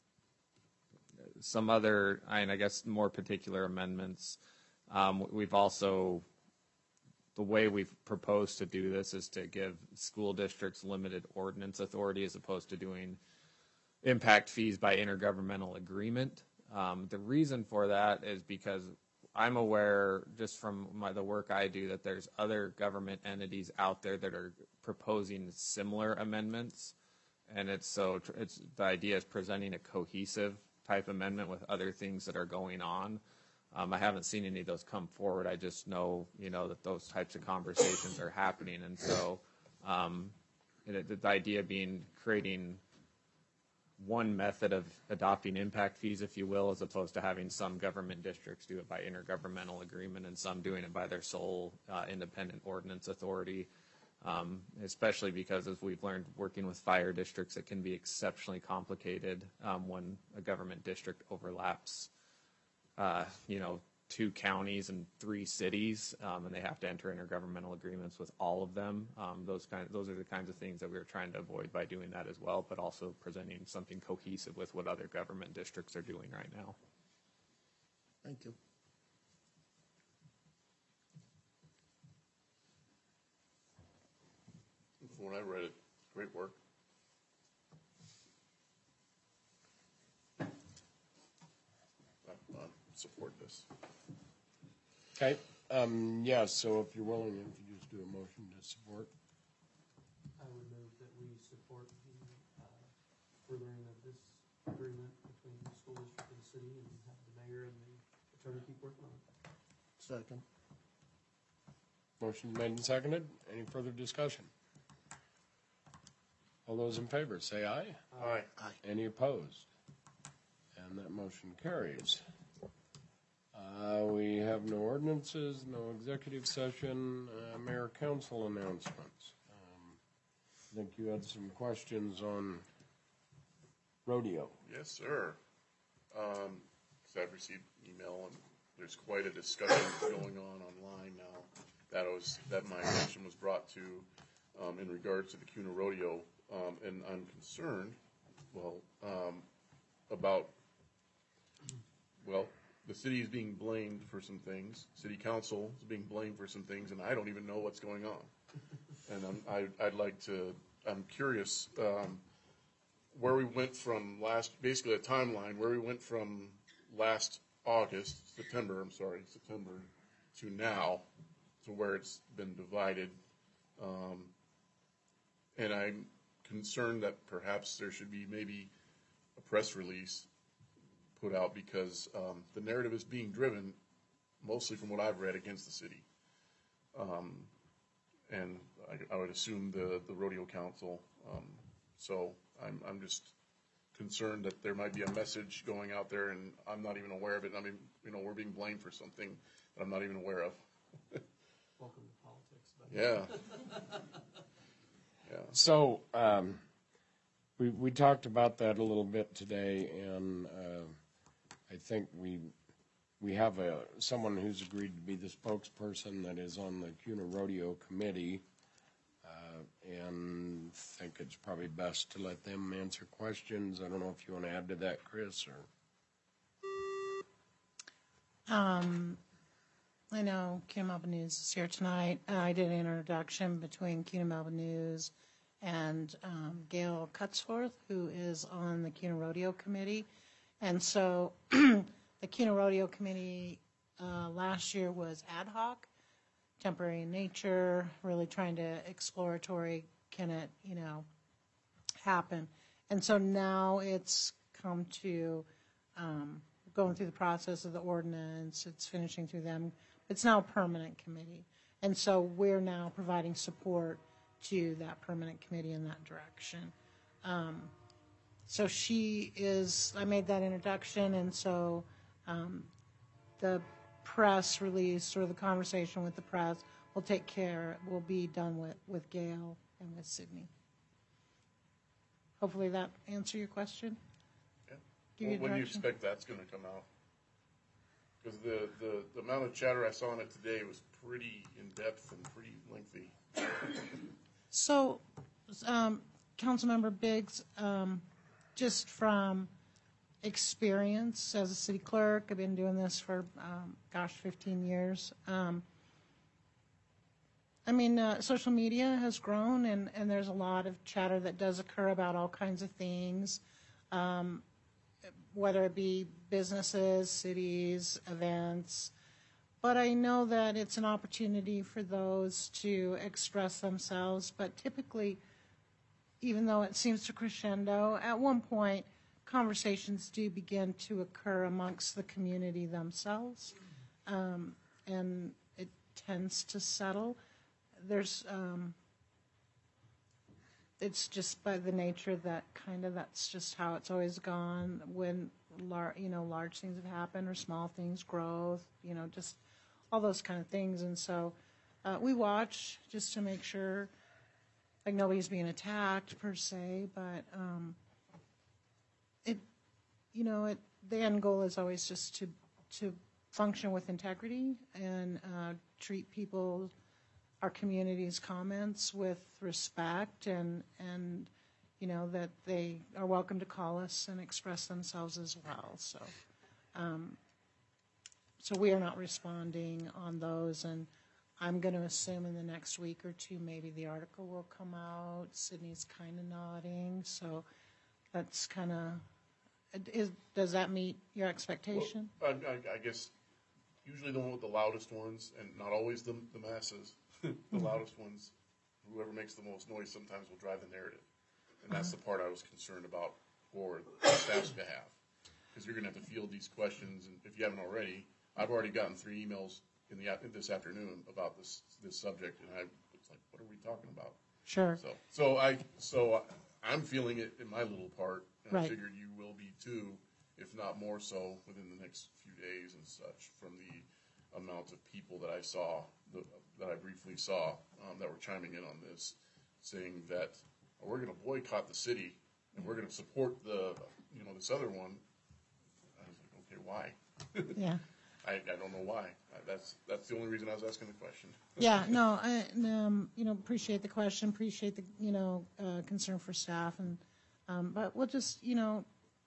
some other, I, mean, I guess, more particular amendments. Um, we've also, the way we've proposed to do this is to give school districts limited ordinance authority as opposed to doing impact fees by intergovernmental agreement. Um, the reason for that is because I'm aware, just from my, the work I do, that there's other government entities out there that are proposing similar amendments. And it's so, it's, the idea is presenting a cohesive type amendment with other things that are going on. Um, I haven't seen any of those come forward. I just know, you know, that those types of conversations are happening. And so um, it, the idea being creating one method of adopting impact fees, if you will, as opposed to having some government districts do it by intergovernmental agreement and some doing it by their sole uh, independent ordinance authority. Um, especially because, as we've learned working with fire districts, it can be exceptionally complicated um, when a government district overlaps, uh, you know, two counties and three cities, um, and they have to enter intergovernmental agreements with all of them. Um, those kind, those are the kinds of things that we were trying to avoid by doing that as well, but also presenting something cohesive with what other government districts are doing right now. Thank you. When I read it, great work. support this. Okay, um, yeah, so if you're willing, if you just do a motion to support. I would move that we support the uh, furthering of this agreement between the school district and the city, and have the mayor and the attorney keep working on it. Second. Motion made and seconded. Any further discussion? All those in favor, say aye. Aye. Any opposed? And that motion carries. Uh, we have no ordinances, no executive session, uh, mayor council announcements. Um, I think you had some questions on rodeo. Yes, sir. Um, 'cause I've received email and there's quite a discussion going on online now. That was, that my attention was brought to, um, in regards to the Kuna Rodeo. Um, and I'm concerned, well, um, about, well, the city is being blamed for some things. City council is being blamed for some things, and I don't even know what's going on. And I'm, I, I'd like to, I'm curious, um, where we went from last, basically a timeline, where we went from last August, September, I'm sorry, September, to now, to where it's been divided. Um, and I'm concerned that perhaps there should be maybe a press release put out, because um, the narrative is being driven, mostly from what I've read, against the city. Um, and I, I would assume the, the rodeo council. Um, so I'm, I'm just concerned that there might be a message going out there, and I'm not even aware of it. I mean, you know, we're being blamed for something that I'm not even aware of. Welcome to politics. But Yeah. Yeah. So, um, we, we talked about that a little bit today, and, uh, I think we, we have a, someone who's agreed to be the spokesperson that is on the Kuna Rodeo Committee, uh, and think it's probably best to let them answer questions. I don't know if you want to add to that, Chris, or? Um, I know Kuna Melbourne News is here tonight. Uh, I did an introduction between Kuna Melbourne News and um, Gail Cutsforth, who is on the Kuna Rodeo Committee. And so the Kuna Rodeo Committee uh, last year was ad hoc, temporary in nature, really trying to exploratory, can it, you know, happen. And so now it's come to um, going through the process of the ordinance, it's finishing through them. It's now a permanent committee. And so we're now providing support to that permanent committee in that direction. Um, so she is, I made that introduction, and so um, the press release or the conversation with the press will take care, will be done with, with Gail and with Sydney. Hopefully that answer your question. Yeah. Give Well, you when do you direction? expect that's going to come out? Because the, the, the amount of chatter I saw on it today was pretty in-depth and pretty lengthy. So, um, Councilmember Biggs, um, just from experience as a city clerk, I've been doing this for, um, gosh, fifteen years. Um, I mean, uh, social media has grown, and, and there's a lot of chatter that does occur about all kinds of things, um, whether it be businesses, cities, events. But I know that it's an opportunity for those to express themselves. But typically, even though it seems to crescendo, at one point, conversations do begin to occur amongst the community themselves. Um, and it tends to settle. There's, um, it's just by the nature that kind of that's just how it's always gone when, lar- you know, large things have happened or small things, growth, you know, just all those kind of things. And so uh, we watch just to make sure, like, nobody's being attacked per se, but um, it, you know, it, the end goal is always just to to function with integrity and uh, treat people, our community's comments with respect, and and you know that they are welcome to call us and express themselves as well. So. Um, So we are not responding on those, and I'm going to assume in the next week or two maybe the article will come out. Sydney's kind of nodding, so that's kind of is, does that meet your expectation? I, I, I guess usually the one with the loudest ones, and not always the, the masses, the loudest ones, whoever makes the most noise sometimes will drive the narrative. And that's the part I was concerned about for the staff's behalf. Because you're going to have to field these questions, and if you haven't already, I've already gotten three emails in the this afternoon about this this subject, and I was like, what are we talking about? Sure. So, so I, so I'm feeling it in my little part, and I Right. figured you will be too, if not more so, within the next few days and such, from the amount of people that I saw, the, that I briefly saw, um, that were chiming in on this, saying that oh, we're going to boycott the city and we're going to support the, you know, this other one. I was like, okay, why? Yeah. I, I don't know why. I, that's that's the only reason I was asking the question. Yeah, no, I, um, you know, appreciate the question, appreciate the, you know, uh, concern for staff, and, um, but we'll just, you know,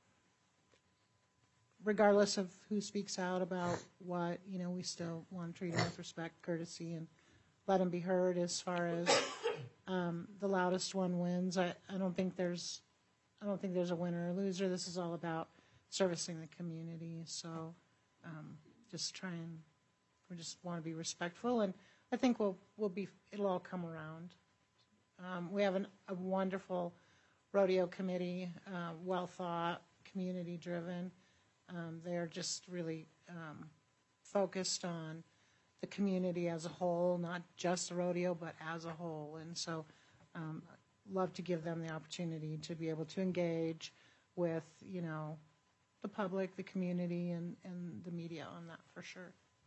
regardless of who speaks out about what, you know, we still want to treat them with respect, courtesy, and let them be heard. As far as um, the loudest one wins, I, I don't think there's, I don't think there's a winner or loser. This is all about servicing the community, so um, just try and, we just want to be respectful, and I think we'll we'll be, it'll all come around. Um, we have an, a wonderful rodeo committee, uh, well thought, community driven. Um, they're just really um, focused on the community as a whole, not just the rodeo, but as a whole. And so, um, love to give them the opportunity to be able to engage with, you know, the public, the community, and, and the media on that for sure.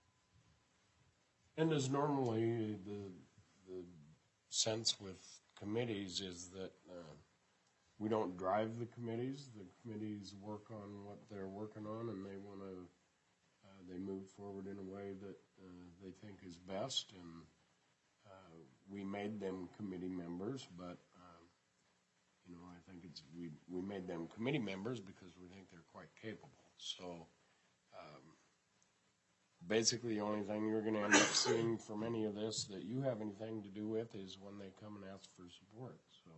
And as normally, the, the sense with committees is that uh, we don't drive the committees. The committees work on what they're working on, and they want to, uh, they move forward in a way that uh, they think is best. And uh, we made them committee members, but, uh, you know, I think it's, we, we made them committee members because we think they're quite capable. So, um, basically, the only thing you're going to end up seeing from any of this that you have anything to do with is when they come and ask for support. So,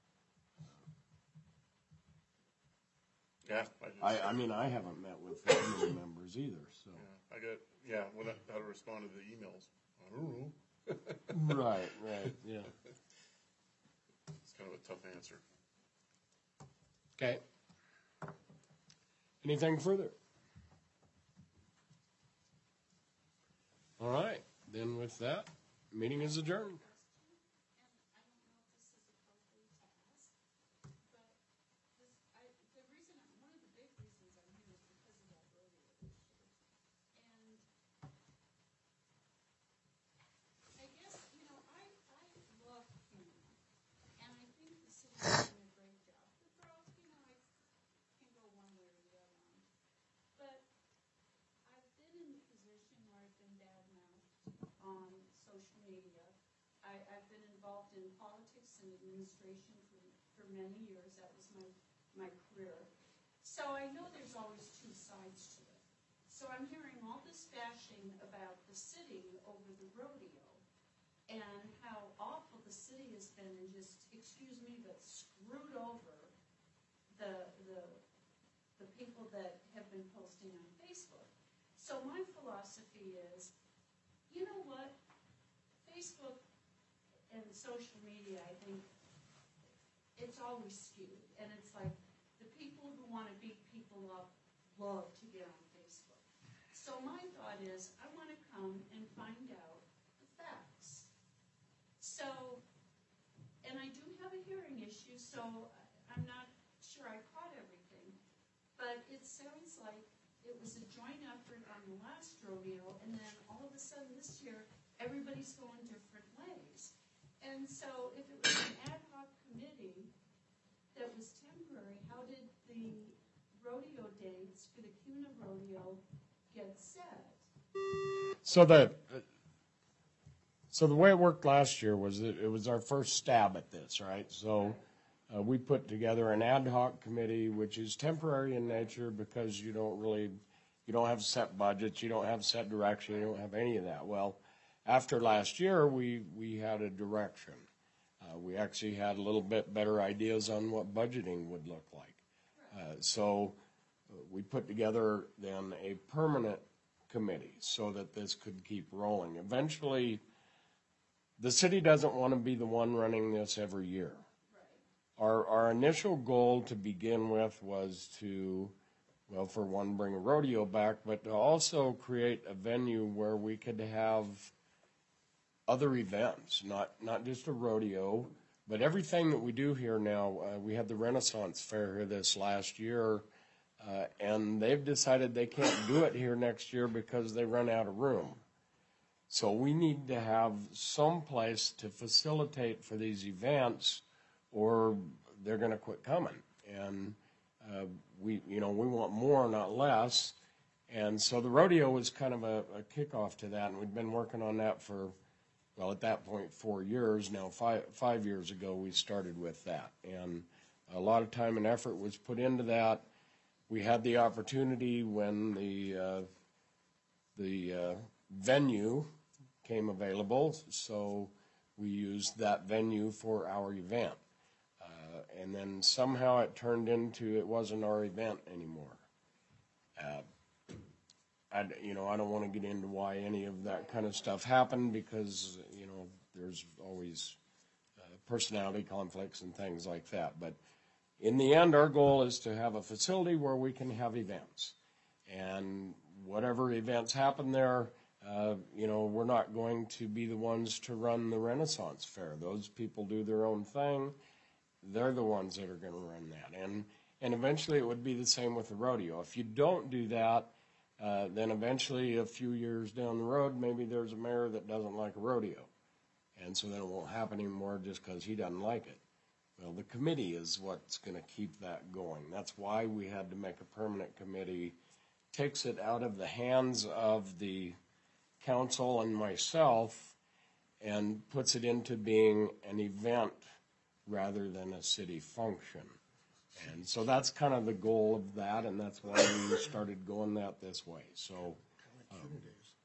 Yeah, I, just, I, I mean, I haven't met with the committee members either. So, yeah, I got yeah. When I, how to respond to the emails, I don't know. right, right, yeah. It's kind of a tough answer. Okay. Anything further? All right. Then with that, meeting is adjourned. I, I've been involved in politics and administration for, for many years. That was my, my career. So I know there's always two sides to it. So I'm hearing all this bashing about the city over the rodeo and how awful the city has been and just, excuse me, but screwed over the, the, the people that have been posting on Facebook. So my philosophy is, you know what? Facebook and social media, I think, it's always skewed. And it's like the people who want to beat people up love to get on Facebook. So my thought is, I want to come and find out the facts. So, and I do have a hearing issue, so I'm not sure I caught everything. But it sounds like it was a joint effort on the last rodeo, and then all of a sudden this year, everybody's going different ways. And so if it was an ad hoc committee that was temporary, how did the rodeo dates for the Kuna rodeo get set? So the so the way it worked last year was that it was our first stab at this, right? So uh, we put together an ad hoc committee, which is temporary in nature because you don't really you don't have set budgets, you don't have set direction, you don't have any of that. Well, after last year, we, we had a direction. Uh, we actually had a little bit better ideas on what budgeting would look like. Uh, so we put together then a permanent committee so that this could keep rolling. Eventually, the city doesn't want to be the one running this every year. Our, our initial goal to begin with was to, well, for one, bring a rodeo back, but to also create a venue where we could have other events, not, not just a rodeo, but everything that we do here now. Uh, we had the Renaissance Fair here this last year, uh, and they've decided they can't do it here next year because they run out of room. So we need to have some place to facilitate for these events, or they're going to quit coming. And uh, we, you know, we want more, not less. And so the rodeo was kind of a, a kickoff to that, and we'd been working on that for, well, at that point, four years. Now, five, five years ago, we started with that. And a lot of time and effort was put into that. We had the opportunity when the, uh, the uh, venue came available, so we used that venue for our event. Uh, and then somehow it turned into it wasn't our event anymore. Uh, I, you know, I don't want to get into why any of that kind of stuff happened because, you know, there's always uh, personality conflicts and things like that. But in the end, our goal is to have a facility where we can have events. And whatever events happen there, Uh, you know, we're not going to be the ones to run the Renaissance Fair. Those people do their own thing. They're the ones that are going to run that. And and eventually it would be the same with the rodeo. If you don't do that, uh, then eventually a few years down the road, maybe there's a mayor that doesn't like a rodeo. And so then it won't happen anymore just because he doesn't like it. Well, the committee is what's going to keep that going. That's why we had to make a permanent committee. Takes it out of the hands of the council and myself and puts it into being an event rather than a city function. And so that's kind of the goal of that, and that's why we started going that this way. So um,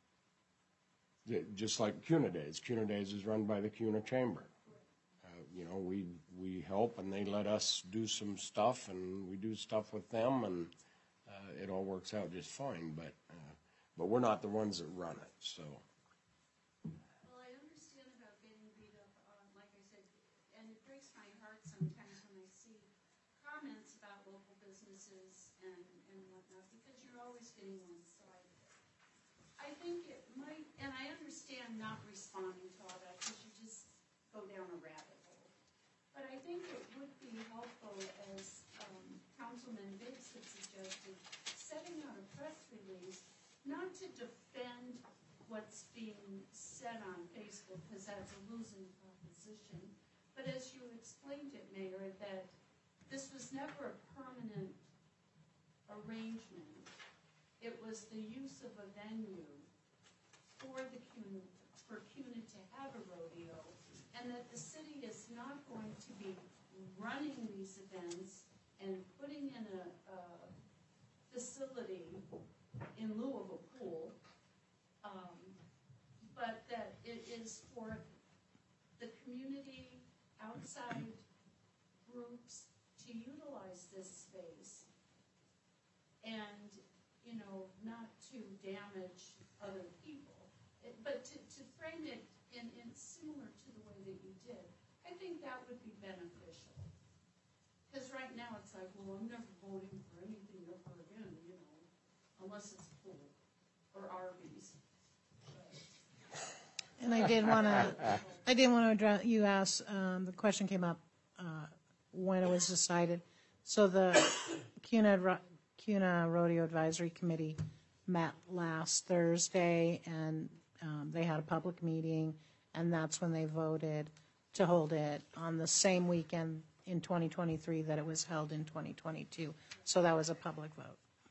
just like CUNA Days. CUNA Days is run by the CUNA Chamber. Uh, you know, we, we help and they let us do some stuff, and we do stuff with them, and uh, it all works out just fine. But uh, But we're not the ones that run it, so. Well, I understand about getting beat up on, like I said, and it breaks my heart sometimes when I see comments about local businesses and, and whatnot, because you're always getting one side of it. I think it might, and I understand not responding to all that, because you just go down a rabbit hole. But I think it would be helpful, as um, Councilman Biggs had suggested, setting out a press release, not to defend what's being said on Facebook, because that's a losing proposition, but as you explained it, Mayor, that this was never a permanent arrangement. It was the use of a venue for the CUNA, for CUNA to have a rodeo, and that the city is not going to be running these events and putting in a, a facility in lieu of a pool, um, but that it is for the community, outside groups to utilize this space and, you know, not to damage other people. It, but to, to frame it in, in similar to the way that you did, I think that would be beneficial. Because right now it's like, well, I'm never voting for anything ever again, you know. Unless it's pool or Arby's. And I did want to, I did want to address, you asked, um, the question came up, uh, when it was decided. So the CUNA, Ro- CUNA Rodeo Advisory Committee met last Thursday, and, um, they had a public meeting, and that's when they voted to hold it on the same weekend in twenty twenty-three that it was held in twenty twenty-two. So that was a public vote.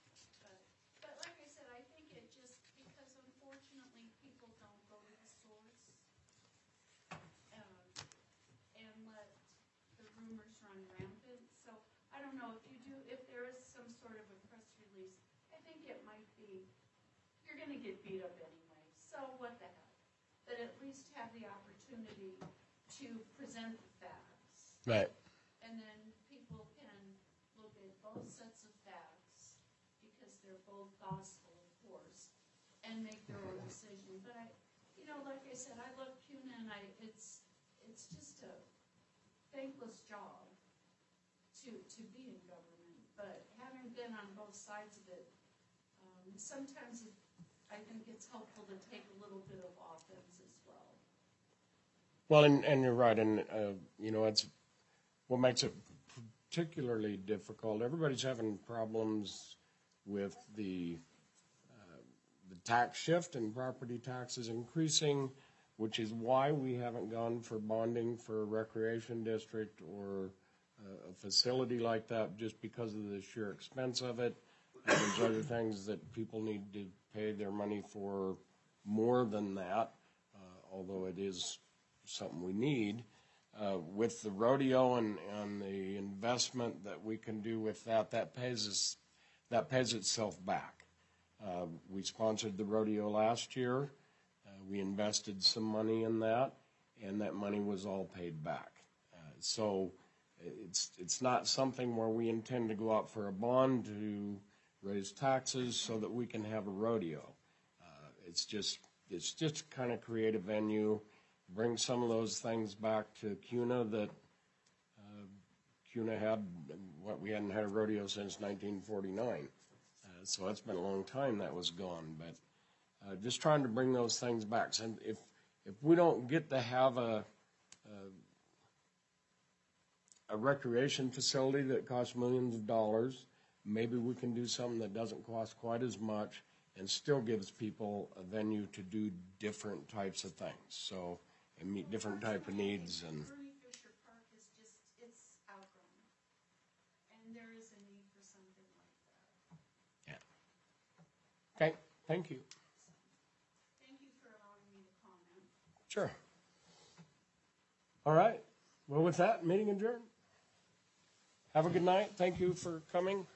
Going to get beat up anyway, so what the heck? But at least have the opportunity to present the facts. Right. And then people can look at both sets of facts gospel, of course, and make their own decision. But I, you know, like I said, I love CUNA, and I, it's, it's just a thankless job to, to be in government. But having been on both sides of it, um, sometimes it, I think it's helpful to take a little bit of offense as well. Well, and, and you're right, and, uh, you know, it's what makes it particularly difficult. Everybody's having problems with the, uh, the tax shift and property taxes increasing, which is why we haven't gone for bonding for a recreation district or uh, a facility like that, just because of the sheer expense of it. And there's other things that people need to pay their money for more than that, uh, although it is something we need. Uh, with the rodeo and, and the investment that we can do with that, that pays us, that pays itself back. Uh, we sponsored the rodeo last year. Uh, we invested some money in that, and that money was all paid back. Uh, so it's it's not something where we intend to go out for a bond to raise taxes so that we can have a rodeo. Uh, it's just it's just kind of create a venue, bring some of those things back to CUNA that uh, CUNA had. What we hadn't had a rodeo since nineteen forty-nine, uh, so it's been a long time that was gone. But uh, just trying to bring those things back. And if if we don't get to have a a, a recreation facility that costs millions of dollars, maybe we can do something that doesn't cost quite as much and still gives people a venue to do different types of things. So. And meet different type of needs. And Bernie Fisher Park is just, it's outgrown. And there is a need for something like that. yeah. Okay, thank you. Thank you for allowing me to comment. Sure. All right. Well, with that, meeting adjourned. Have a good night. Thank you for coming.